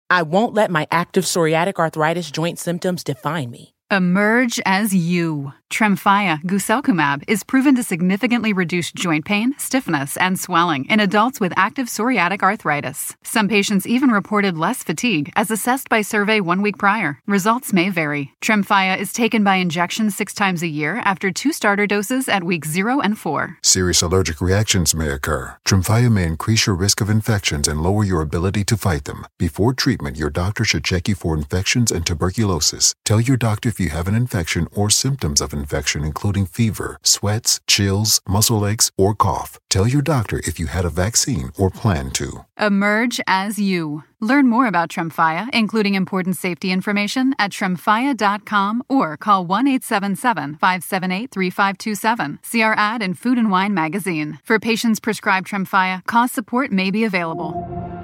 I won't let my active psoriatic arthritis joint symptoms define me. Emerge as you. Tremfya guselkumab is proven to significantly reduce joint pain, stiffness, and swelling in adults with active psoriatic arthritis. Some patients even reported less fatigue as assessed by survey 1 week prior. Results may vary. Tremfya is taken by injection 6 times a year after 2 starter doses at weeks 0 and 4. Serious allergic reactions may occur. Tremfya may increase your risk of infections and lower your ability to fight them. Before treatment, your doctor should check you for infections and tuberculosis. Tell your doctor if you have an infection or symptoms of infection, including fever, sweats, chills, muscle aches, or cough. Tell your doctor if you had a vaccine or plan to. Emerge as you. Learn more about Tremfya, including important safety information, at tremfya.com or call 1-877-578-3527. See our ad in Food and Wine magazine. For patients prescribed Tremfya, cost support may be available.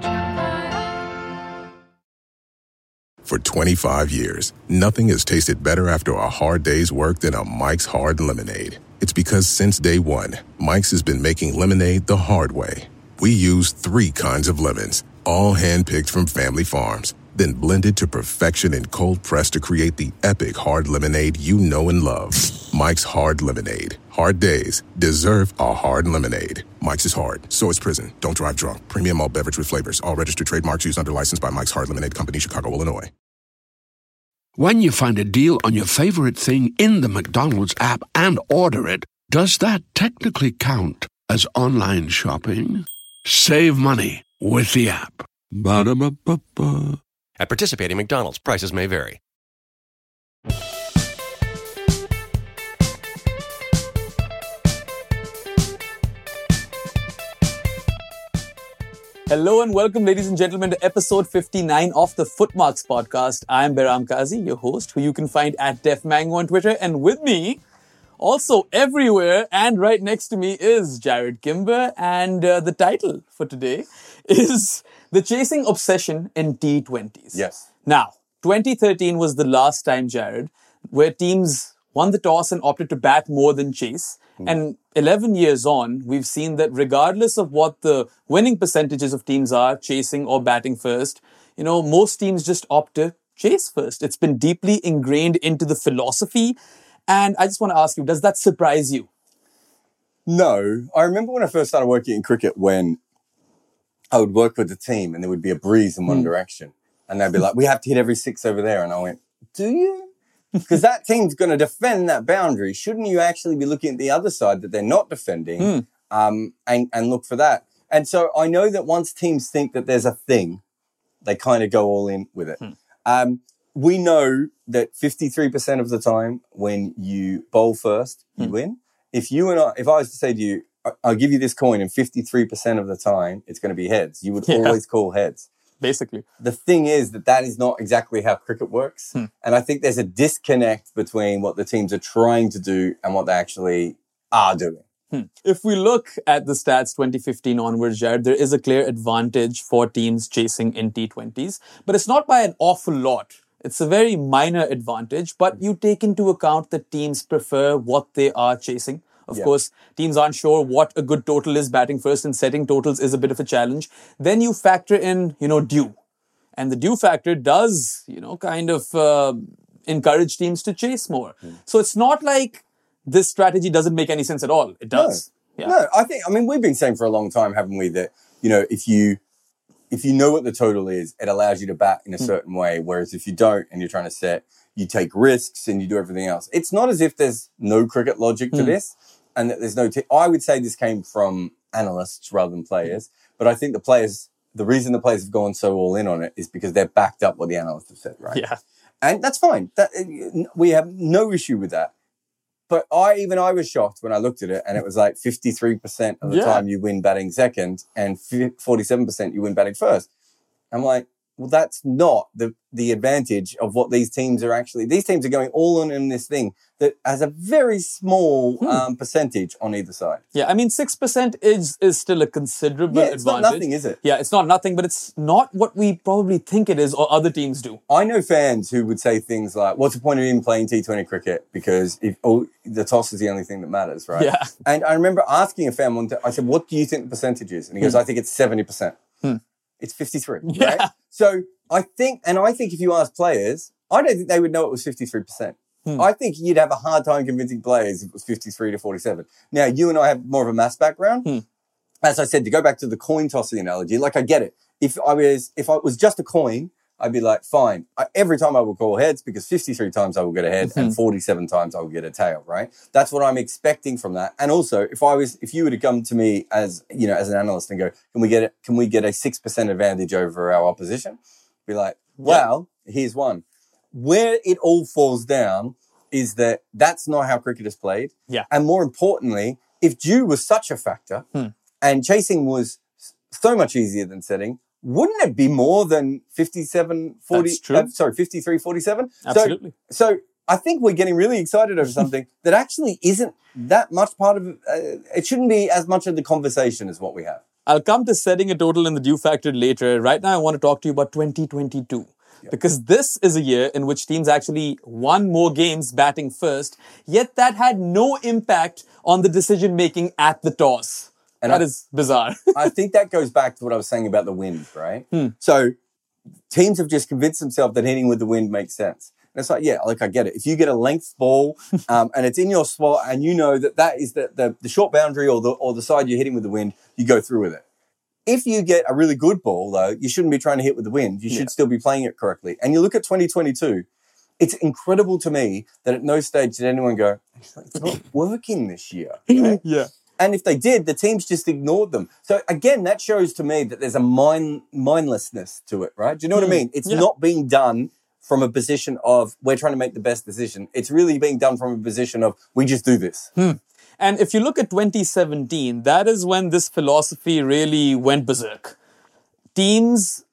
For 25 years, nothing has tasted better after a hard day's work than a Mike's Hard Lemonade. It's because since day one, Mike's has been making lemonade the hard way. We use 3 kinds of lemons, all hand-picked from family farms, then blended to perfection and cold-pressed to create the epic hard lemonade you know and love. Mike's Hard Lemonade. Hard days deserve a hard lemonade. Mike's is hard, so is prison. Don't drive drunk. Premium malt beverage with flavors. All registered trademarks used under license by Mike's Hard Lemonade Company, Chicago, Illinois. When you find a deal on your favorite thing in the McDonald's app and order it, does that technically count as online shopping? Save money with the app. Ba-da-ba-ba-ba. At participating McDonald's, prices may vary. Hello and welcome, ladies and gentlemen, to episode 59 of the Footmarks podcast. I'm Behram Kazi, your host, who you can find at DefMango on Twitter. And with me, also everywhere and right next to me, is Jared Kimber. And the title for today is The Chasing Obsession in T20s. Yes. Now, 2013 was the last time, Jared, where teams won the toss and opted to bat more than chase. And 11 years on, we've seen that regardless of what the winning percentages of teams are, chasing or batting first, most teams just opt to chase first. It's been deeply ingrained into the philosophy. And I just want to ask you, does that surprise you? No. I remember when I first started working in cricket, when I would work with the team and there would be a breeze in one direction. And they'd be like, we have to hit every 6 over there. And I went, do you? Because that team's going to defend that boundary. Shouldn't you actually be looking at the other side that they're not defending and look for that? And so I know that once teams think that there's a thing, they kind of go all in with it. We know that 53% of the time when you bowl first, you win. If I was to say to you, I'll give you this coin and 53% of the time it's going to be heads, you would always call heads. Basically. The thing is that is not exactly how cricket works. And I think there's a disconnect between what the teams are trying to do and what they actually are doing. If we look at the stats 2015 onwards, Jared, there is a clear advantage for teams chasing in T20s. But it's not by an awful lot. It's a very minor advantage. But you take into account that teams prefer what they are chasing. Of course, teams aren't sure what a good total is. Batting first and setting totals is a bit of a challenge. Then you factor in, due. And the due factor does, kind of encourage teams to chase more. So it's not like this strategy doesn't make any sense at all. It does. No, we've been saying for a long time, haven't we, that, if you know what the total is, it allows you to bat in a certain way. Whereas if you don't and you're trying to set, you take risks and you do everything else. It's not as if there's no cricket logic to this and that there's no... I would say this came from analysts rather than players. But I think the reason the players have gone so all in on it is because they're backed up what the analysts have said, right? Yeah. And that's fine. We have no issue with that. But I was shocked when I looked at it and it was like 53% of the time you win batting second and 47% you win batting first. I'm like, well, that's not the advantage of what these teams are actually. These teams are going all in this thing that has a very small percentage on either side. Yeah, 6% is still a considerable advantage. It's not nothing, is it? Yeah, it's not nothing, but it's not what we probably think it is or other teams do. I know fans who would say things like, what's the point of even playing T20 cricket? Because the toss is the only thing that matters, right? Yeah. And I remember asking a fan one time, I said, what do you think the percentage is? And he goes, I think it's 70%. it's 53, Yeah. right? So I think if you ask players, I don't think they would know it was 53%. I think you'd have a hard time convincing players if it was 53 to 47. Now, you and I have more of a maths background. As I said, to go back to the coin tossing analogy, like I get it. If it was just a coin, I'd be like, fine. Every time I will call heads because 53 times I will get a head and 47 times I will get a tail, right? That's what I'm expecting from that. And also, if you were to come to me as an analyst and go, can we get a 6% advantage over our opposition? Be like, well, here's one. Where it all falls down is that that's not how cricket is played. Yeah. And more importantly, if dew was such a factor and chasing was so much easier than setting, wouldn't it be more than 53-47? Absolutely. So I think we're getting really excited over something that actually isn't that much part of it shouldn't be as much of the conversation as what we have. I'll come to setting a total in the dew factor later. Right now, I want to talk to you about 2022. Because this is a year in which teams actually won more games batting first, yet that had no impact on the decision-making at the toss. And that is bizarre. I think that goes back to what I was saying about the wind, right? So teams have just convinced themselves that hitting with the wind makes sense. And it's like, I get it. If you get a length ball and it's in your spot and you know that is the short boundary or the side you're hitting with the wind, you go through with it. If you get a really good ball, though, you shouldn't be trying to hit with the wind. You should still be playing it correctly. And you look at 2022, it's incredible to me that at no stage did anyone go, it's not working this year. Right? Yeah. And if they did, the teams just ignored them. So again, that shows to me that there's a mindlessness to it, right? Do you know what I mean? It's not being done from a position of we're trying to make the best decision. It's really being done from a position of we just do this. And if you look at 2017, that is when this philosophy really went berserk. Teams,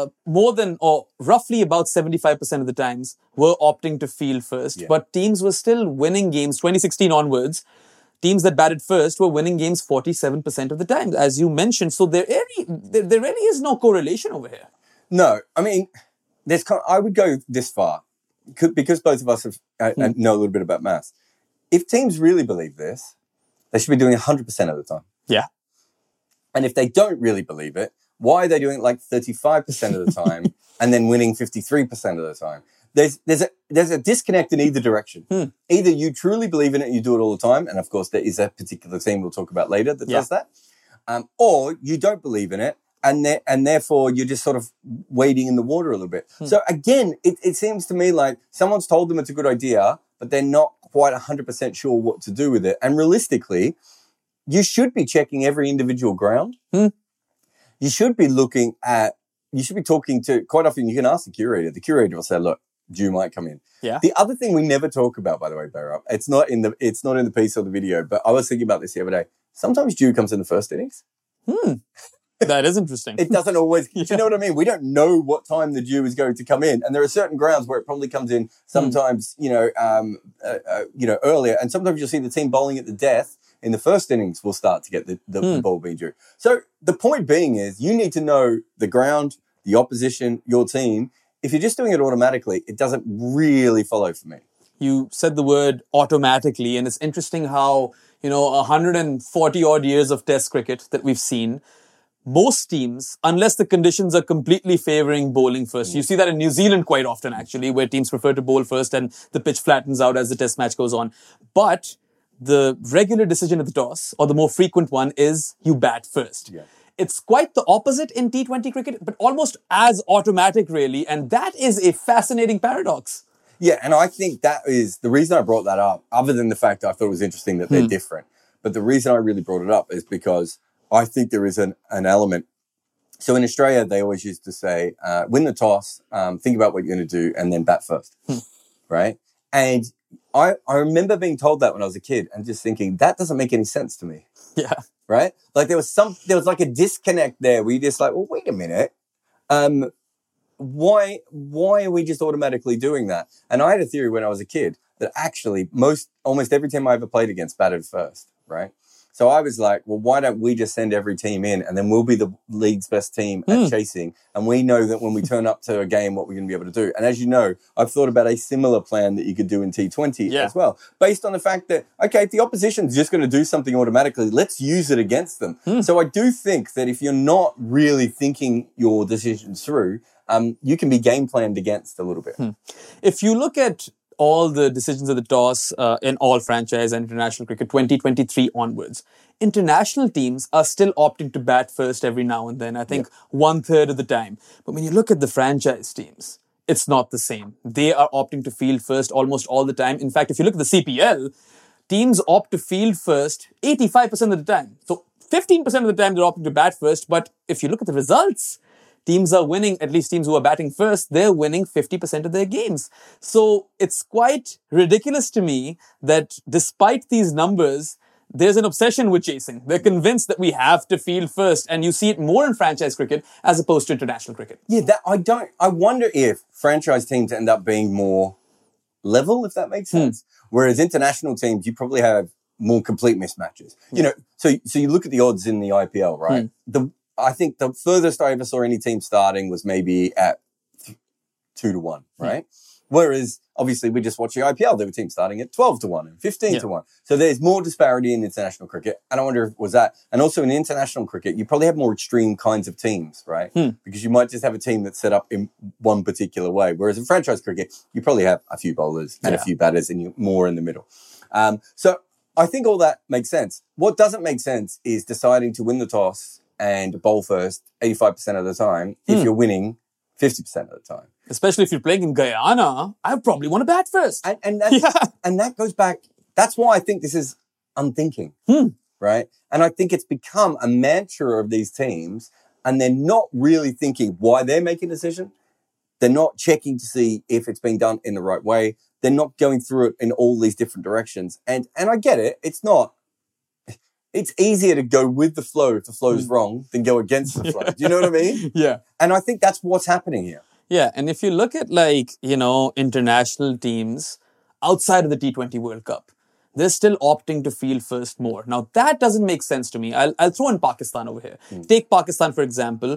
roughly about 75% of the times, were opting to field first, but teams were still winning games 2016 onwards. Teams that batted first were winning games 47% of the time, as you mentioned. So there really is no correlation over here. No, I mean, I would go this far because both of us know a little bit about maths. If teams really believe this, they should be doing 100% of the time. Yeah. And if they don't really believe it, why are they doing it like 35% of the time and then winning 53% of the time? There's a disconnect in either direction. Either you truly believe in it and you do it all the time, and of course there is a particular team we'll talk about later that does that, or you don't believe in it and therefore you're just sort of wading in the water a little bit. So again, it seems to me like someone's told them it's a good idea, but they're not quite 100% sure what to do with it. And realistically, you should be checking every individual ground. You should be talking to, quite often you can ask the curator. The curator will say, look, dew might come in. Yeah. The other thing we never talk about, by the way, Bhairav, it's not in the piece or the video, but I was thinking about this the other day. Sometimes dew comes in the first innings. That is interesting. It doesn't always, do you know what I mean? We don't know what time the dew is going to come in. And there are certain grounds where it probably comes in sometimes, earlier. And sometimes you'll see the team bowling at the death in the first innings will start to get the ball being dew. So the point being is you need to know the ground, the opposition, your team. If you're just doing it automatically, it doesn't really follow for me. You said the word automatically, and it's interesting how, 140 odd years of test cricket that we've seen, most teams, unless the conditions are completely favoring bowling first, you see that in New Zealand quite often actually, where teams prefer to bowl first and the pitch flattens out as the test match goes on. But the regular decision at the toss, or the more frequent one, is you bat first. Yeah. It's quite the opposite in T20 cricket, but almost as automatic really, and that is a fascinating paradox. Yeah, and I think that is the reason I brought that up, other than the fact I thought it was interesting that they're different. But the reason I really brought it up is because I think there is an element. So in Australia, they always used to say, win the toss, think about what you're going to do, and then bat first, right? And I remember being told that when I was a kid and just thinking, that doesn't make any sense to me. Yeah. Right? Like there was like a disconnect there where you're just like, well, wait a minute. Why are we just automatically doing that? And I had a theory when I was a kid that actually almost every team I ever played against batted first, right? So I was like, well, why don't we just send every team in and then we'll be the league's best team at chasing. And we know that when we turn up to a game, what we're going to be able to do. And as you know, I've thought about a similar plan that you could do in T20 as well, based on the fact that, okay, if the opposition's just going to do something automatically, let's use it against them. So I do think that if you're not really thinking your decisions through, you can be game planned against a little bit. If you look at all the decisions of the toss in all franchise and international cricket 2023 onwards, international teams are still opting to bat first every now and then, I think 1/3 of the time. But when you look at the franchise teams, it's not the same. They are opting to field first almost all the time. In fact, if you look at the CPL, teams opt to field first 85% of the time. So 15% of the time they're opting to bat first. But if you look at the results, teams are winning, at least teams who are batting first, they're winning 50% of their games. So it's quite ridiculous to me that despite these numbers, there's an obsession with chasing. They're convinced that we have to field first, and you see it more in franchise cricket as opposed to international cricket. Yeah, I wonder if franchise teams end up being more level, if that makes sense. Whereas international teams, you probably have more complete mismatches. You know, so you look at the odds in the IPL, right? I think the furthest I ever saw any team starting was maybe at 2-1, right? Whereas, obviously, we just watched the IPL. There were teams starting at 12-1 and 15-1. So there's more disparity in international cricket. And I wonder if it was that. And also in international cricket, you probably have more extreme kinds of teams, right? Because you might just have a team that's set up in one particular way. Whereas in franchise cricket, you probably have a few bowlers and a few batters and you're more in the middle. So I think all that makes sense. What doesn't make sense is deciding to win the toss and bowl first 85% of the time if you're winning 50% of the time. Especially if you're playing in Guyana, I probably want to bat first. And that goes back. That's why I think this is unthinking, right? And I think it's become a mantra of these teams, and they're not really thinking why they're making a decision. They're not checking to see if it's being done in the right way. They're not going through it in all these different directions. And I get it. It's easier to go with the flow if the flow's wrong than go against the flow. Do you know what I mean? Yeah. And I think that's what's happening here. Yeah. And if you look at international teams outside of the T20 World Cup, they're still opting to field first more. Now, that doesn't make sense to me. I'll throw in Pakistan over here. Take Pakistan, for example.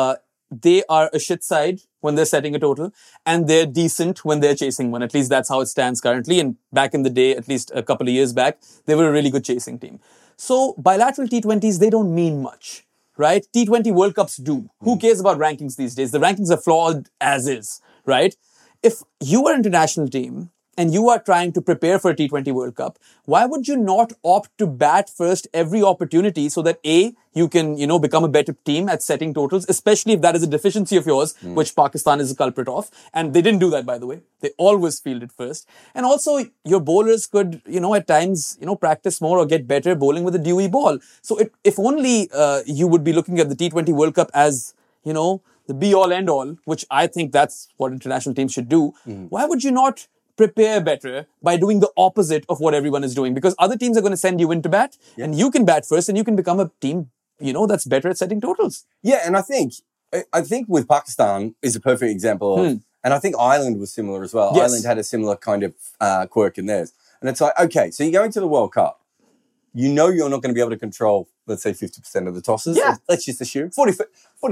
They are a shit side when they're setting a total, and they're decent when they're chasing one. At least that's how it stands currently. And back in the day, at least a couple of years back, they were a really good chasing team. So bilateral T20s, they don't mean much, right? T20 World Cups do. Who cares about rankings these days? The rankings are flawed as is, right? If you are an international team and you are trying to prepare for a T20 World Cup, why would you not opt to bat first every opportunity so that A, you can, become a better team at setting totals, especially if that is a deficiency of yours, which Pakistan is a culprit of. And they didn't do that, by the way. They always fielded first. And also, your bowlers could, at times, practice more or get better bowling with a dewy ball. So if only you would be looking at the T20 World Cup as, the be-all, end-all, which I think that's what international teams should do, why would you not prepare better by doing the opposite of what everyone is doing? Because other teams are going to send you in to bat, and you can bat first, and you can become a team, that's better at setting totals. Yeah, and I think with Pakistan is a perfect example of, and I think Ireland was similar as well. Yes. Ireland had a similar kind of quirk in theirs. And it's like, okay, so you're going to the World Cup. You're not going to be able to control, let's say, 50% of the tosses. Yeah. Let's just assume 47%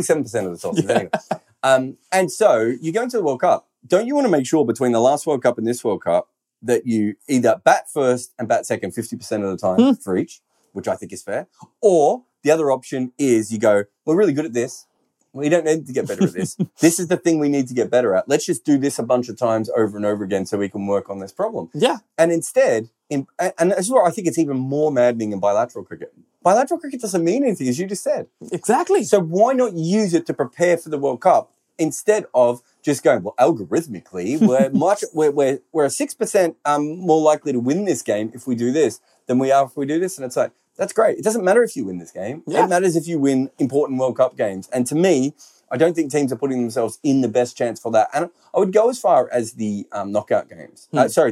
of the tosses. Anyway. And so you're going to the World Cup. Don't you want to make sure between the last World Cup and this World Cup that you either bat first and bat second 50% of the time for each, which I think is fair, or the other option is you go, we're really good at this. We don't need to get better at this. This is the thing we need to get better at. Let's just do this a bunch of times over and over again so we can work on this problem. Yeah. And instead, and this is where I think it's even more maddening in bilateral cricket. Bilateral cricket doesn't mean anything, as you just said. Exactly. So why not use it to prepare for the World Cup instead of just going, well, algorithmically, we're 6% more likely to win this game if we do this than we are if we do this. And it's like, that's great. It doesn't matter if you win this game. Yeah. It matters if you win important World Cup games. And to me, I don't think teams are putting themselves in the best chance for that. And I would go as far as the knockout games.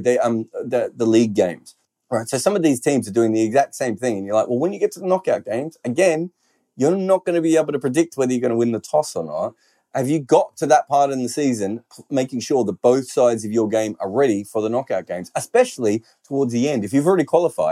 The league games. Right. So some of these teams are doing the exact same thing. And you're like, well, when you get to the knockout games, again, you're not going to be able to predict whether you're going to win the toss or not. Have you got to that part in the season, making sure that both sides of your game are ready for the knockout games, especially towards the end? If you've already qualified,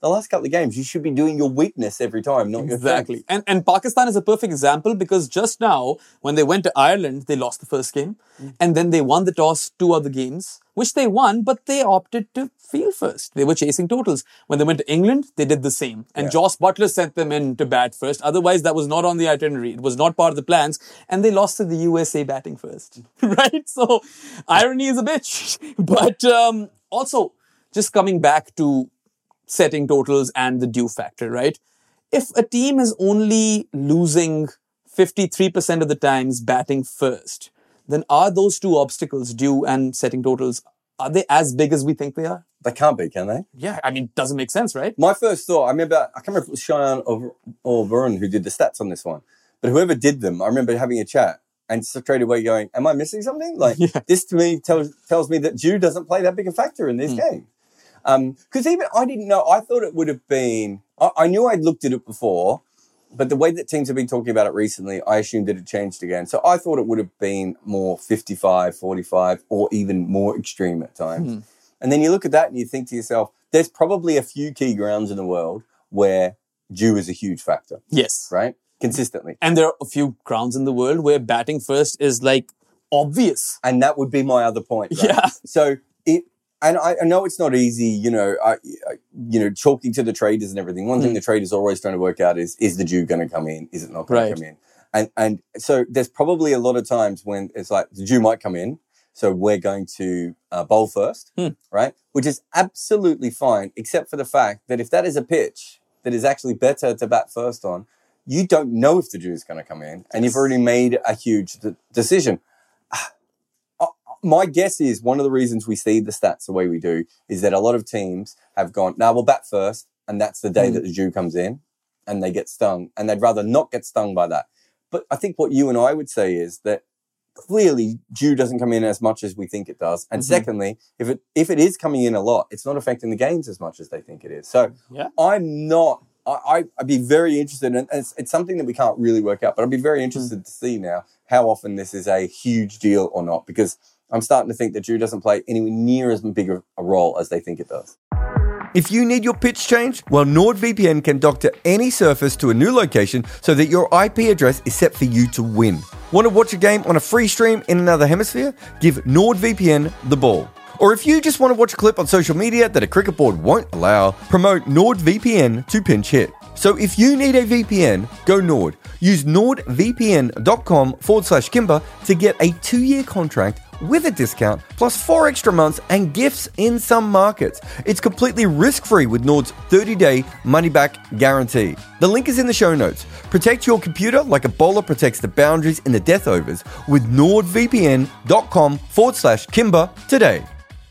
the last couple of games, you should be doing your weakness every time, not your Exactly. strength. And Pakistan is a perfect example because just now, when they went to Ireland, they lost the first game. And then they won the toss 2 other games, which they won, but they opted to field first. They were chasing totals. When they went to England, they did the same. And Joss Butler sent them in to bat first. Otherwise, that was not on the itinerary. It was not part of the plans. And they lost to the USA batting first. Right? So, irony is a bitch. But also, just coming back to setting totals and the due factor, right? If a team is only losing 53% of the times batting first, then are those 2 obstacles, due and setting totals, are they as big as we think they are? They can't be, can they? Yeah, I mean, doesn't make sense, right? My first thought, I can't remember if it was Cheyenne or Varun who did the stats on this one, but whoever did them, I remember having a chat and straight away going, am I missing something? Like, this to me tells me that due doesn't play that big a factor in this game. Because even I didn't know, I thought it would have been, I knew I'd looked at it before, but the way that teams have been talking about it recently, I assumed it had changed again. So I thought it would have been more 55, 45, or even more extreme at times. And then you look at that and you think to yourself, there's probably a few key grounds in the world where due is a huge factor. Yes. Right? Consistently. And there are a few grounds in the world where batting first is like obvious. And that would be my other point. Right? Yeah. So and I know it's not easy, talking to the traders and everything. One thing the traders are always trying to work out is the due going to come in? Is it not going to come in? And so there's probably a lot of times when it's like the due might come in. So we're going to bowl first, right? Which is absolutely fine, except for the fact that if that is a pitch that is actually better to bat first on, you don't know if the due is going to come in. And you've already made a huge decision. My guess is one of the reasons we see the stats the way we do is that a lot of teams have gone, we'll bat first, and that's the day that the due comes in, and they get stung, and they'd rather not get stung by that. But I think what you and I would say is that clearly due doesn't come in as much as we think it does. And secondly, if it is coming in a lot, it's not affecting the games as much as they think it is. So I'd be very interested, and it's something that we can't really work out, but I'd be very interested to see now how often this is a huge deal or not, because I'm starting to think that due doesn't play anywhere near as big a role as they think it does. If you need your pitch changed, well, NordVPN can doctor any surface to a new location so that your IP address is set for you to win. Want to watch a game on a free stream in another hemisphere? Give NordVPN the ball. Or if you just want to watch a clip on social media that a cricket board won't allow, promote NordVPN to pinch hit. So if you need a VPN, go Nord. Use nordvpn.com/Kimber to get a 2-year contract with a discount, plus 4 extra months and gifts in some markets. It's completely risk-free with Nord's 30-day money-back guarantee. The link is in the show notes. Protect your computer like a bowler protects the boundaries in the death overs with nordvpn.com/Kimber today.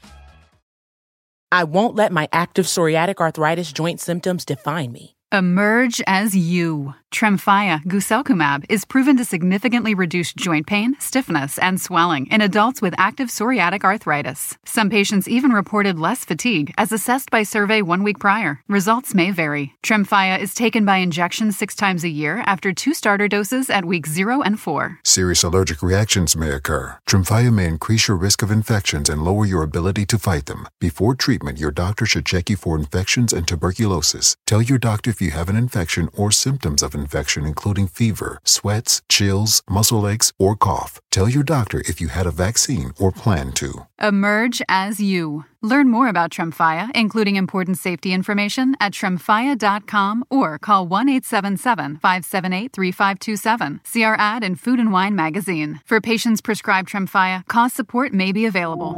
I won't let my active psoriatic arthritis joint symptoms define me. Emerge as you. Tremfya guselkumab is proven to significantly reduce joint pain, stiffness, and swelling in adults with active psoriatic arthritis. Some patients even reported less fatigue as assessed by survey 1 week prior. Results may vary. Tremfya is taken by injection 6 times a year after 2 starter doses at weeks 0 and 4. Serious allergic reactions may occur. Tremfya may increase your risk of infections and lower your ability to fight them. Before treatment, your doctor should check you for infections and tuberculosis. Tell your doctor if you have an infection or symptoms of infection, including fever, sweats, chills, muscle aches, or cough. Tell your doctor if you had a vaccine or plan to. Emerge as you. Learn more about Tremfya, including important safety information, at tremfya.com or call 1-877-578-3527. See our ad in Food and Wine magazine. For patients prescribed Tremfya, cost support may be available.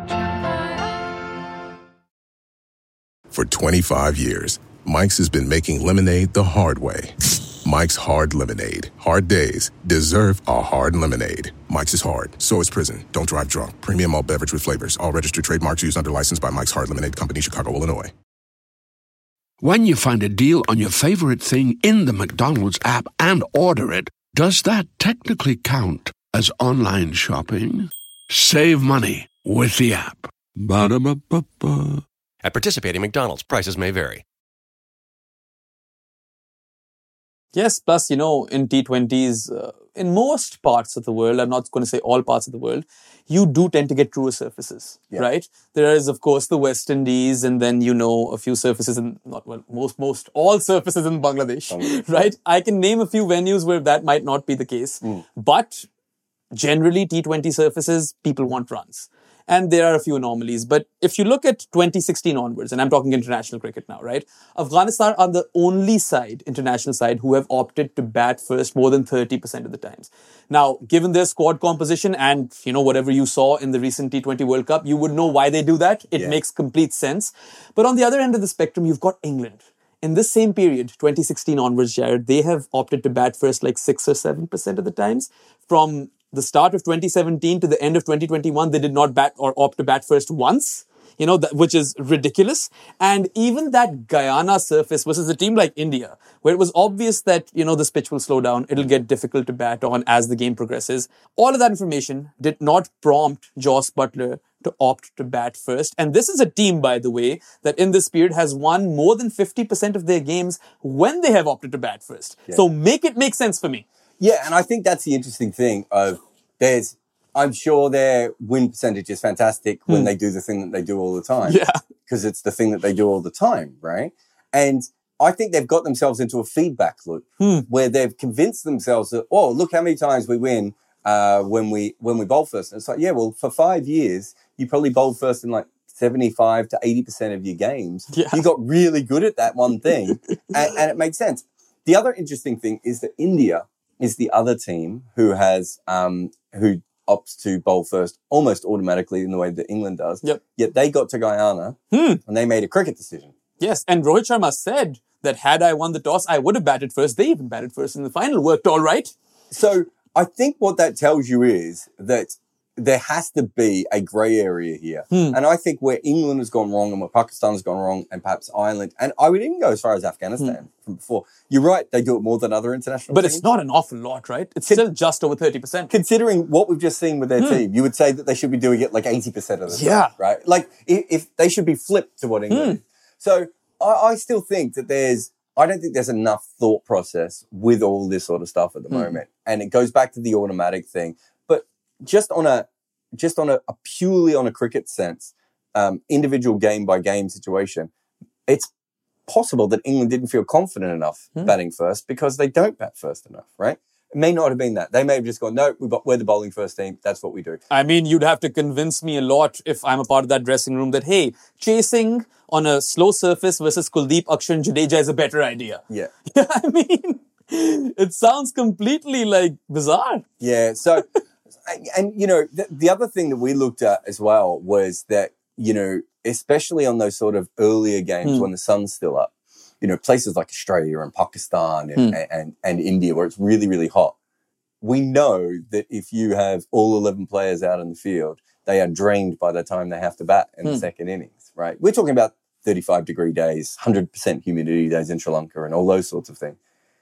For 25 years, Mike's has been making lemonade the hard way. Mike's Hard Lemonade. Hard days deserve a hard lemonade. Mike's is hard, so is prison. Don't drive drunk. Premium malt beverage with flavors. All registered trademarks used under license by Mike's Hard Lemonade Company, Chicago, Illinois. When you find a deal on your favorite thing in the McDonald's app and order it, does that technically count as online shopping? Save money with the app. Ba-da-ba-ba-ba. At participating McDonald's, prices may vary. Yes, plus, in T20s, in most parts of the world, I'm not going to say all parts of the world, you do tend to get truer surfaces, right? There is, of course, the West Indies, and then, a few surfaces most all surfaces in Bangladesh, right? I can name a few venues where that might not be the case. But generally, T20 surfaces, people want runs. And there are a few anomalies. But if you look at 2016 onwards, and I'm talking international cricket now, right? Afghanistan are the only international side, who have opted to bat first more than 30% of the times. Now, given their squad composition and, whatever you saw in the recent T20 World Cup, you would know why they do that. It makes complete sense. But on the other end of the spectrum, you've got England. In this same period, 2016 onwards, Jared, they have opted to bat first like 6 or 7% of the times. From the start of 2017 to the end of 2021, they did not bat or opt to bat first once, which is ridiculous. And even that Guyana surface versus a team like India, where it was obvious that, this pitch will slow down, it'll get difficult to bat on as the game progresses. All of that information did not prompt Jos Buttler to opt to bat first. And this is a team, by the way, that in this period has won more than 50% of their games when they have opted to bat first. Yeah. So make it make sense for me. Yeah, and I think that's the interesting thing of I'm sure their win percentage is fantastic when they do the thing that they do all the time. Yeah. Because it's the thing that they do all the time, right? And I think they've got themselves into a feedback loop where they've convinced themselves that, look how many times we win when we bowl first. And it's like, for 5 years, you probably bowled first in like 75 to 80% of your games. Yeah. You got really good at that one thing and it makes sense. The other interesting thing is that India is the other team who has, who opts to bowl first almost automatically in the way that England does. Yep. Yet they got to Guyana and they made a cricket decision. Yes, and Rohit Sharma said that had I won the toss, I would have batted first. They even batted first in the final. Worked all right. So I think what that tells you is that there has to be a grey area here. And I think where England has gone wrong and where Pakistan has gone wrong and perhaps Ireland, and I would even go as far as Afghanistan from before. You're right, they do it more than other international But teams. It's not an awful lot, right? It's still just over 30%. Considering what we've just seen with their team, you would say that they should be doing it like 80% of the time, right? Like if they should be flipped to what England is. So I still think that I don't think there's enough thought process with all this sort of stuff at the moment. And it goes back to the automatic thing. But just on a purely on a cricket sense, individual game by game situation, it's possible that England didn't feel confident enough batting first because they don't bat first enough, right? It may not have been that. They may have just gone, no, we're the bowling first team. That's what we do. I mean, you'd have to convince me a lot if I'm a part of that dressing room that, hey, chasing on a slow surface versus Kuldeep, Akshar and Jadeja is a better idea. Yeah. I mean, it sounds completely bizarre. Yeah. So, and the other thing that we looked at as well was that, especially on those sort of earlier games when the sun's still up, places like Australia and Pakistan and India where it's really, really hot. We know that if you have all 11 players out in the field, they are drained by the time they have to bat in the second innings, right? We're talking about 35-degree days, 100% humidity days in Sri Lanka and all those sorts of things.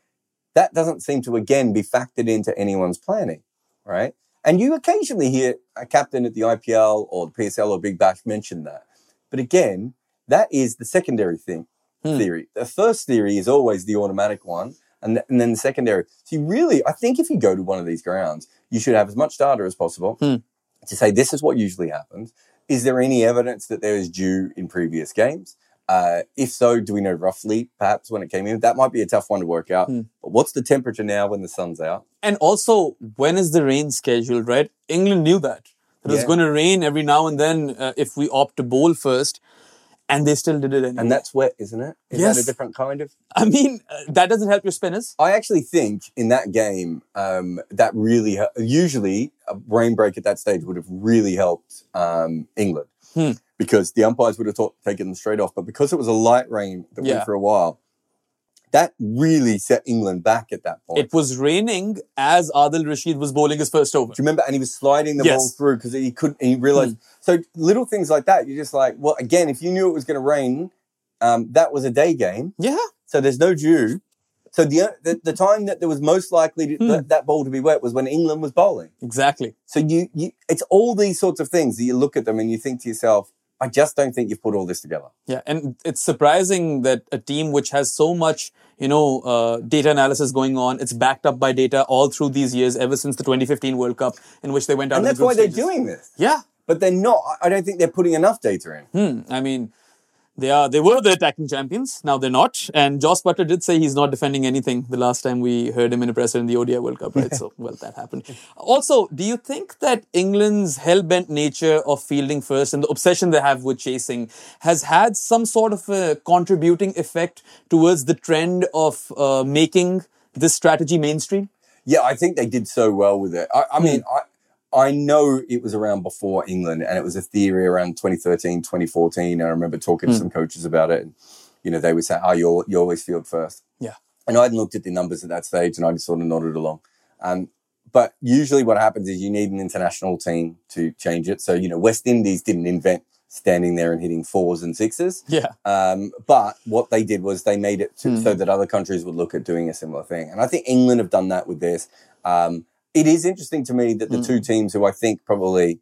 That doesn't seem to, again, be factored into anyone's planning, right? And you occasionally hear a captain at the IPL or the PSL or Big Bash mention that. But again, that is the secondary theory. The first theory is always the automatic one, and then the secondary. So you really, I think if you go to one of these grounds, you should have as much data as possible to say this is what usually happens. Is there any evidence that there is dew in previous games? If so, do we know roughly perhaps when it came in? That might be a tough one to work out. But what's the temperature now when the sun's out? And also, when is the rain scheduled, right? England knew that. It was going to rain every now and then if we opt to bowl first. And they still did it anyway. And that's wet, isn't it? Is that a different kind of? I mean, that doesn't help your spinners. I actually think in that game, that really, usually a rain break at that stage would have really helped England. Because the umpires would have taken them straight off. But because it was a light rain that went for a while, that really set England back at that point. It was raining as Adil Rashid was bowling his first over. Do you remember? And he was sliding the ball through because he couldn't, he realized. So little things like that, you're just like, well, again, if you knew it was going to rain, that was a day game. Yeah. So there's no dew. So the time that there was most likely that ball to be wet was when England was bowling. Exactly. So you it's all these sorts of things that you look at them and you think to yourself, I just don't think you've put all this together. Yeah, and it's surprising that a team which has so much, data analysis going on, it's backed up by data all through these years, ever since the 2015 World Cup, in which they went out. And that's why they're doing this. Yeah, but they're not. I don't think they're putting enough data in. I mean, they were the attacking champions. Now they're not. And Jos Buttler did say he's not defending anything the last time we heard him in a presser in the ODI World Cup, right? So, well, that happened. Also, do you think that England's hell-bent nature of fielding first and the obsession they have with chasing has had some sort of a contributing effect towards the trend of making this strategy mainstream? Yeah, I think they did so well with it. I mean, I know it was around before England, and it was a theory around 2013, 2014. I remember talking to some coaches about it, and they would say, you always field first. Yeah. And I hadn't looked at the numbers at that stage, and I just sort of nodded along. But usually what happens is you need an international team to change it. So, West Indies didn't invent standing there and hitting 4s and 6s. Yeah. But what they did was they made it so that other countries would look at doing a similar thing. And I think England have done that with this. It is interesting to me that the two teams who I think probably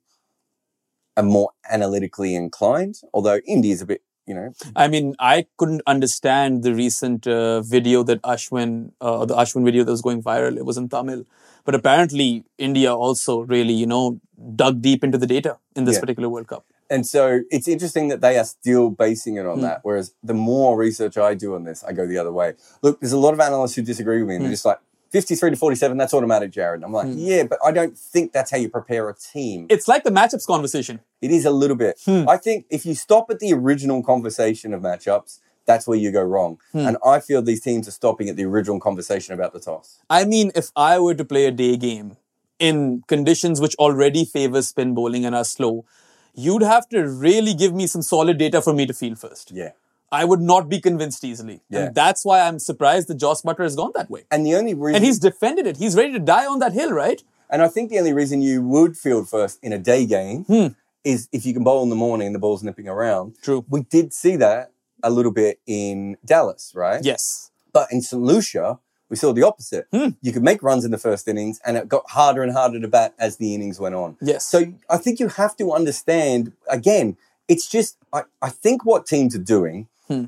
are more analytically inclined, although India's a bit, I mean, I couldn't understand the recent video that the Ashwin video that was going viral. It was in Tamil. But apparently, India also really, dug deep into the data in this particular World Cup. And so it's interesting that they are still basing it on that. Whereas the more research I do on this, I go the other way. Look, there's a lot of analysts who disagree with me. And they're just like, 53 to 47, that's automatic, Jared. And I'm like, yeah, but I don't think that's how you prepare a team. It's like the matchups conversation. It is a little bit. I think if you stop at the original conversation of matchups, that's where you go wrong. And I feel these teams are stopping at the original conversation about the toss. I mean, if I were to play a day game in conditions which already favor spin bowling and are slow, you'd have to really give me some solid data for me to field first. Yeah. I would not be convinced easily. Yeah. And that's why I'm surprised that Jos Buttler has gone that way. And the only reason... And he's defended it. He's ready to die on that hill, right? And I think the only reason you would field first in a day game is if you can bowl in the morning and the ball's nipping around. True. We did see that a little bit in Dallas, right? Yes. But in St. Lucia, we saw the opposite. You could make runs in the first innings, and it got harder and harder to bat as the innings went on. Yes. So I think you have to understand, again, it's just, I think what teams are doing...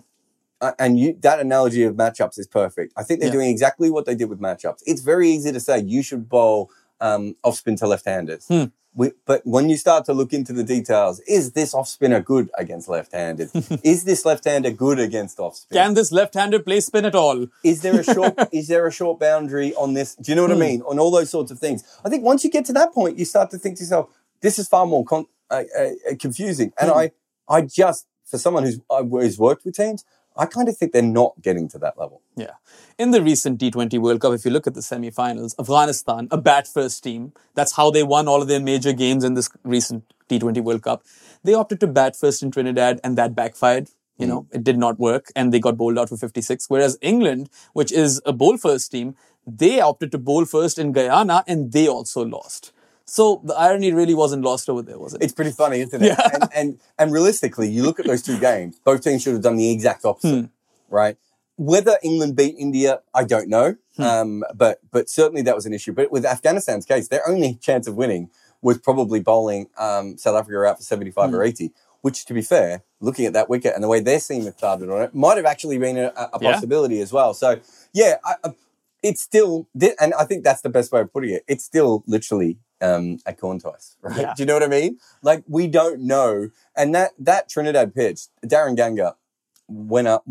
And that analogy of matchups is perfect. I think they're doing exactly what they did with matchups. It's very easy to say you should bowl off spin to left-handers. But when you start to look into the details, is this off-spinner good against left-handed? Is this left-hander good against off-spin? Can this left-hander play spin at all? Is there a short boundary on this? Do you know what I mean? On all those sorts of things. I think once you get to that point, you start to think to yourself, this is far more confusing. And I just, for someone who's worked with teams, I kind of think they're not getting to that level. Yeah. In the recent T20 World Cup, if you look at the semi-finals, Afghanistan, a bat-first team, that's how they won all of their major games in this recent T20 World Cup. They opted to bat first in Trinidad, and that backfired. It did not work, and they got bowled out for 56. Whereas England, which is a bowl-first team, they opted to bowl first in Guyana, and they also lost. So the irony really wasn't lost over there, was it? It's pretty funny, isn't it? Yeah. And realistically, you look at those two games, both teams should have done the exact opposite, right? Whether England beat India, I don't know. But certainly that was an issue. But with Afghanistan's case, their only chance of winning was probably bowling South Africa out for 75 or 80, which, to be fair, looking at that wicket and the way their seam had started on it, might have actually been a possibility as well. So, yeah, it's still, and I think that's the best way of putting it, it's still literally a coin toss, right? Yeah. Do you know what I mean? Like, we don't know. And that Trinidad pitch, Darren Ganga went out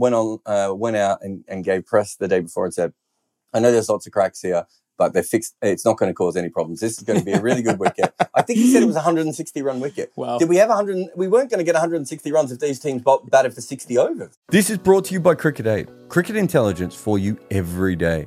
and gave press the day before and said, I know there's lots of cracks here, but they're fixed. It's not going to cause any problems. This is going to be a really good wicket. I think he said it was a 160-run wicket. Wow. Did we have 100? We weren't going to get 160 runs if these teams batted for 60 overs. This is brought to you by Cricket Aid. Cricket intelligence for you every day.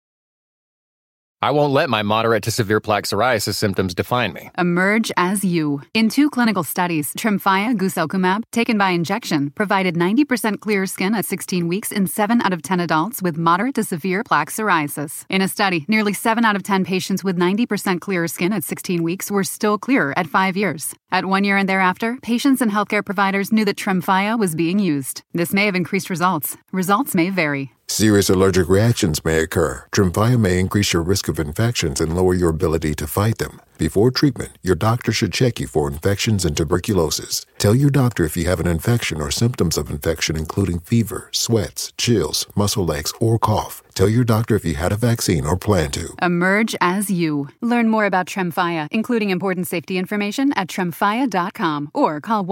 I won't let my moderate to severe plaque psoriasis symptoms define me. Emerge as you. In 2 clinical studies, Tremfya guselkumab, taken by injection, provided 90% clearer skin at 16 weeks in 7 out of 10 adults with moderate to severe plaque psoriasis. In a study, nearly 7 out of 10 patients with 90% clearer skin at 16 weeks were still clearer at 5 years. At 1 year and thereafter, patients and healthcare providers knew that Tremfya was being used. This may have increased results. Results may vary. Serious allergic reactions may occur. Tremfya may increase your risk of infections and lower your ability to fight them. Before treatment, your doctor should check you for infections and tuberculosis. Tell your doctor if you have an infection or symptoms of infection, including fever, sweats, chills, muscle aches, or cough. Tell your doctor if you had a vaccine or plan to. Emerge as you. Learn more about Tremfya, including important safety information at tremfya.com or call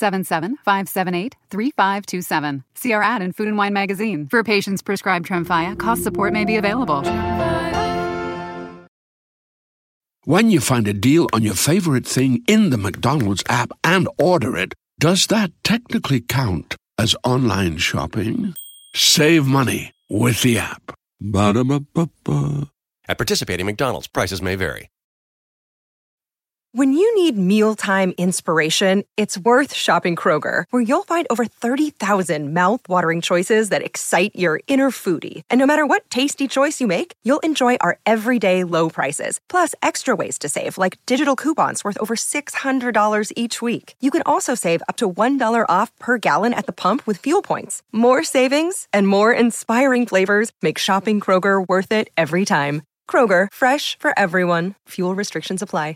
1-877-578-3527. See our ad in Food & Wine magazine. For patients prescribed Tremfya, cost support may be available. When you find a deal on your favorite thing in the McDonald's app and order it, does that technically count as online shopping? Save money with the app. Ba-da-ba-ba-ba. At participating McDonald's, prices may vary. When you need mealtime inspiration, it's worth shopping Kroger, where you'll find over 30,000 mouth-watering choices that excite your inner foodie. And no matter what tasty choice you make, you'll enjoy our everyday low prices, plus extra ways to save, like digital coupons worth over $600 each week. You can also save up to $1 off per gallon at the pump with fuel points. More savings and more inspiring flavors make shopping Kroger worth it every time. Kroger, fresh for everyone. Fuel restrictions apply.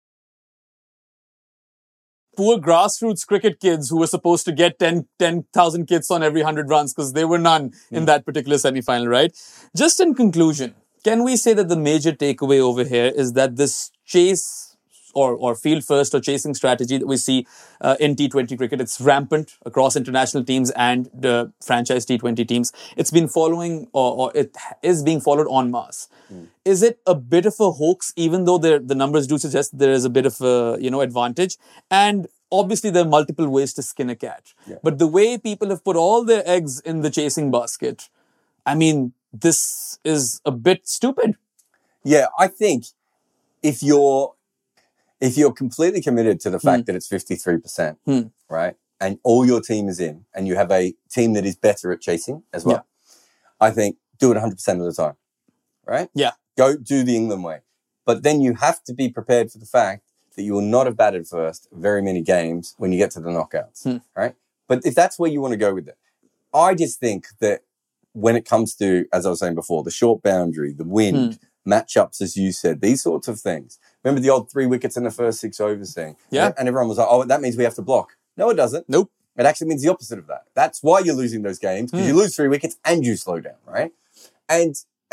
Poor grassroots cricket kids who were supposed to get 10,000 kids on every 100 runs because there were none in that particular semi-final, right? Just in conclusion, can we say that the major takeaway over here is that this chase or field first or chasing strategy that we see in T20 cricket, it's rampant across international teams and the franchise T20 teams. It's been following or it is being followed en masse. Is it a bit of a hoax, even though the numbers do suggest there is a bit of a advantage? And obviously there are multiple ways to skin a cat. Yeah. But the way people have put all their eggs in the chasing basket, I mean, this is a bit stupid. Yeah, I think if you're completely committed to the fact that it's 53%, right, and all your team is in, and you have a team that is better at chasing as well, I think do it 100% of the time, right? Yeah. Go do the England way. But then you have to be prepared for the fact that you will not have batted first very many games when you get to the knockouts, right? But if that's where you want to go with it, I just think that when it comes to, as I was saying before, the short boundary, the wind, matchups, as you said, these sorts of things. Remember the old 3 wickets in the first 6 overs thing? Yeah. And everyone was like, oh, that means we have to block. No, it doesn't. Nope. It actually means the opposite of that. That's why you're losing those games, because you lose 3 wickets and you slow down, right? And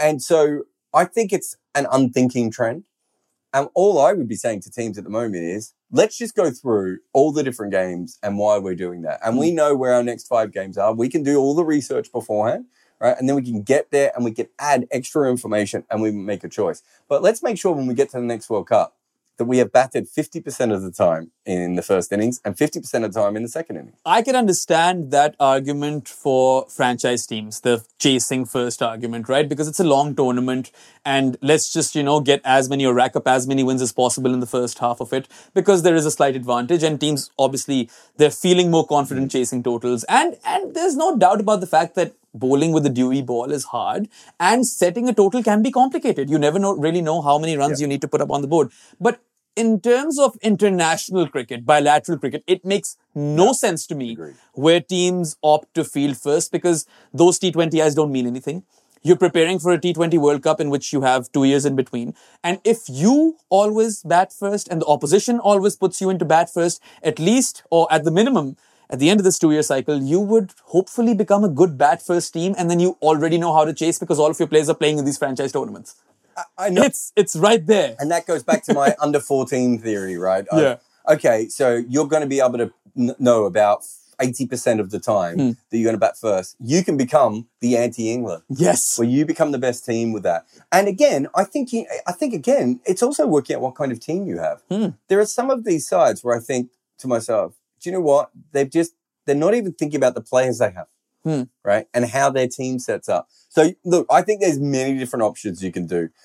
so I think it's an unthinking trend. And all I would be saying to teams at the moment is, let's just go through all the different games and why we're doing that. And we know where our next 5 games are. We can do all the research beforehand, right? And then we can get there and we can add extra information and we make a choice. But let's make sure when we get to the next World Cup that we have batted 50% of the time in the first innings and 50% of the time in the second innings. I can understand that argument for franchise teams, the chasing first argument, right? Because it's a long tournament and let's just, get as many or rack up as many wins as possible in the first half of it because there is a slight advantage and teams, obviously, they're feeling more confident chasing totals. And there's no doubt about the fact that bowling with the dewy ball is hard and setting a total can be complicated. You never really know how many runs you need to put up on the board. But in terms of international cricket, bilateral cricket, it makes no sense to me where teams opt to field first because those T20Is don't mean anything. You're preparing for a T20 World Cup in which you have 2 years in between. And if you always bat first and the opposition always puts you into bat first, at least, or at the minimum, at the end of this 2-year cycle, you would hopefully become a good bat first team and then you already know how to chase because all of your players are playing in these franchise tournaments. I know. It's right there. And that goes back to my under 14 theory, right? Yeah. Okay, so you're going to be able to know about 80% of the time that you're going to bat first. You can become the anti-England. Yes. Where you become the best team with that. And again, I think again, it's also working out what kind of team you have. There are some of these sides where I think to myself, do you know what? They're not even thinking about the players they have, right? And how their team sets up. So look, I think there's many different options you can do.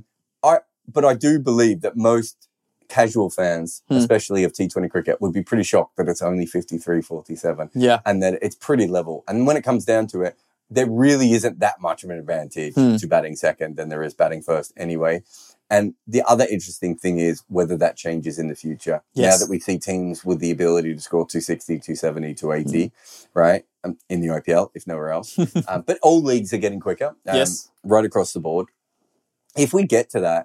But I do believe that most casual fans, especially of T20 cricket, would be pretty shocked that it's only 53-47. Yeah. And that it's pretty level. And when it comes down to it, there really isn't that much of an advantage to batting second than there is batting first anyway. And the other interesting thing is whether that changes in the future. Yes. Now that we see teams with the ability to score 260, 270, 280, right? In the IPL, if nowhere else. But all leagues are getting quicker. Yes. Right across the board. If we get to that,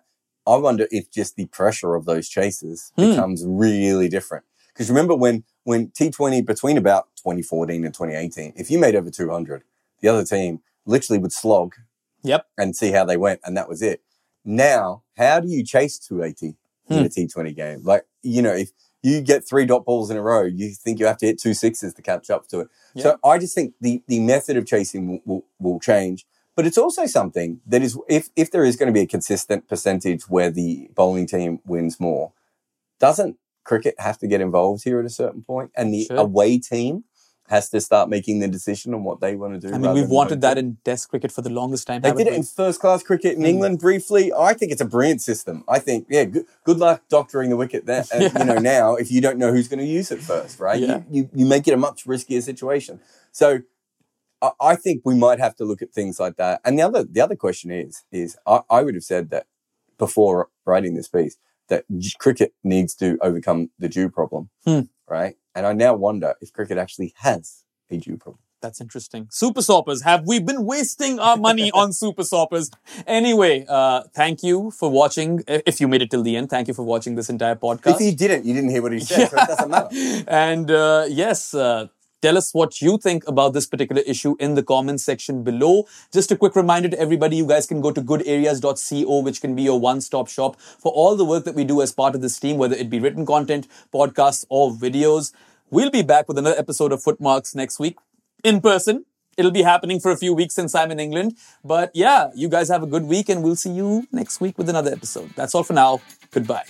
I wonder if just the pressure of those chases becomes really different. Because remember when T20, between about 2014 and 2018, if you made over 200, the other team literally would slog and see how they went, and that was it. Now, how do you chase 280 in a T20 game? Like, if you get 3 dot balls in a row, you think you have to hit 2 sixes to catch up to it. Yeah. So I just think the method of chasing will change. But it's also something that is, if there is going to be a consistent percentage where the bowling team wins more, doesn't cricket have to get involved here at a certain point? And the away team has to start making the decision on what they want to do. I mean, we've wanted that in Test cricket for the longest time. They did it in first-class cricket in England briefly. I think it's a brilliant system. I think, good luck doctoring the wicket there. Now, if you don't know who's going to use it first, right? Yeah. You make it a much riskier situation. So I think we might have to look at things like that. And the other question is I would have said that before writing this piece, that cricket needs to overcome the dew problem, right? And I now wonder if cricket actually has a dew problem. That's interesting. Super Soppers. Have we been wasting our money on Super Soppers? Anyway, thank you for watching. If you made it till the end, thank you for watching this entire podcast. If you didn't hear what he said, so it doesn't matter. And tell us what you think about this particular issue in the comments section below. Just a quick reminder to everybody, you guys can go to goodareas.co, which can be your one-stop shop for all the work that we do as part of this team, whether it be written content, podcasts, or videos. We'll be back with another episode of Footmarks next week in person. It'll be happening for a few weeks since I'm in England. But yeah, you guys have a good week and we'll see you next week with another episode. That's all for now. Goodbye.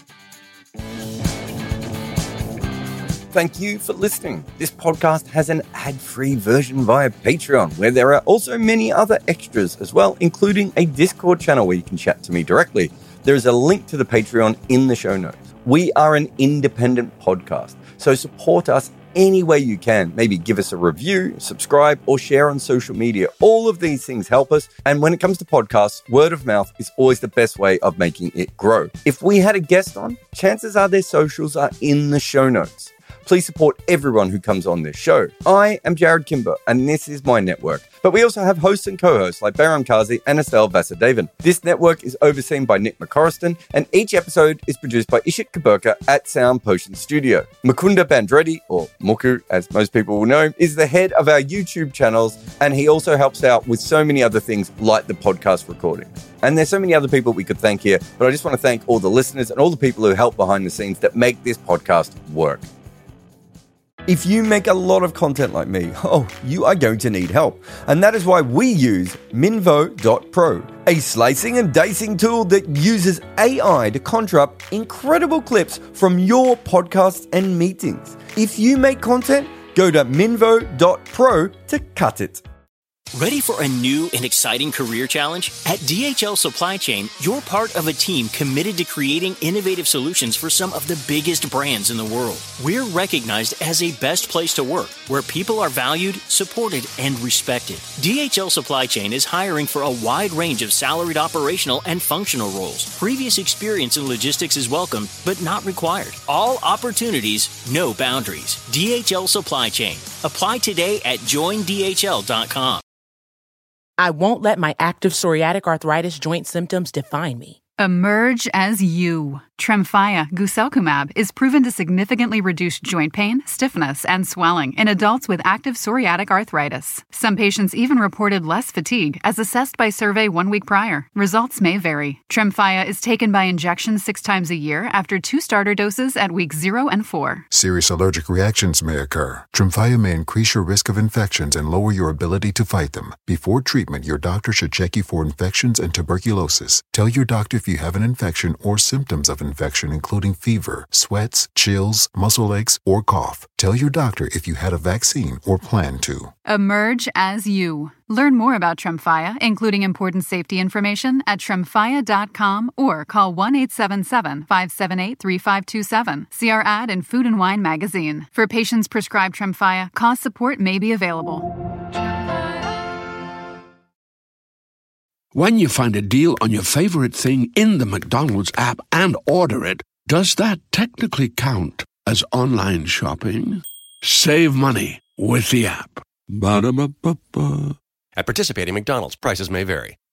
Thank you for listening. This podcast has an ad-free version via Patreon, where there are also many other extras as well, including a Discord channel where you can chat to me directly. There is a link to the Patreon in the show notes. We are an independent podcast, so support us any way you can. Maybe give us a review, subscribe, or share on social media. All of these things help us. And when it comes to podcasts, word of mouth is always the best way of making it grow. If we had a guest on, chances are their socials are in the show notes. Please support everyone who comes on this show. I am Jared Kimber, and this is my network. But we also have hosts and co-hosts like Bayram Kazi and Estelle Vasudevan. This network is overseen by Nick McCorriston, and each episode is produced by Ishit Kaburka at Sound Potion Studio. Mukunda Bandreddi, or Muku as most people will know, is the head of our YouTube channels, and he also helps out with so many other things like the podcast recording. And there's so many other people we could thank here, but I just want to thank all the listeners and all the people who help behind the scenes that make this podcast work. If you make a lot of content like me, you are going to need help. And that is why we use Minvo.pro, a slicing and dicing tool that uses AI to conjure up incredible clips from your podcasts and meetings. If you make content, go to Minvo.pro to cut it. Ready for a new and exciting career challenge? At DHL Supply Chain, you're part of a team committed to creating innovative solutions for some of the biggest brands in the world. We're recognized as a best place to work, where people are valued, supported, and respected. DHL Supply Chain is hiring for a wide range of salaried operational and functional roles. Previous experience in logistics is welcome, but not required. All opportunities, no boundaries. DHL Supply Chain. Apply today at joindhl.com. I won't let my active psoriatic arthritis joint symptoms define me. Emerge as you. Tremfya guselkumab is proven to significantly reduce joint pain, stiffness, and swelling in adults with active psoriatic arthritis. Some patients even reported less fatigue as assessed by survey 1 week prior. Results may vary. Tremfya is taken by injection 6 times a year after 2 starter doses at weeks 0 and 4. Serious allergic reactions may occur. Tremfya may increase your risk of infections and lower your ability to fight them. Before treatment, your doctor should check you for infections and tuberculosis. Tell your doctor if you have an infection or symptoms of infection, including fever, sweats, chills, muscle aches, or cough. Tell your doctor if you had a vaccine or plan to. Emerge as you. Learn more about Tremfya, including important safety information, at tremfya.com or call 1-877-578-3527. See our ad in Food and Wine magazine. For patients prescribed Tremfya, cost support may be available. When you find a deal on your favorite thing in the McDonald's app and order it, does that technically count as online shopping? Save money with the app. Ba-da-ba-ba-ba. At participating McDonald's, prices may vary.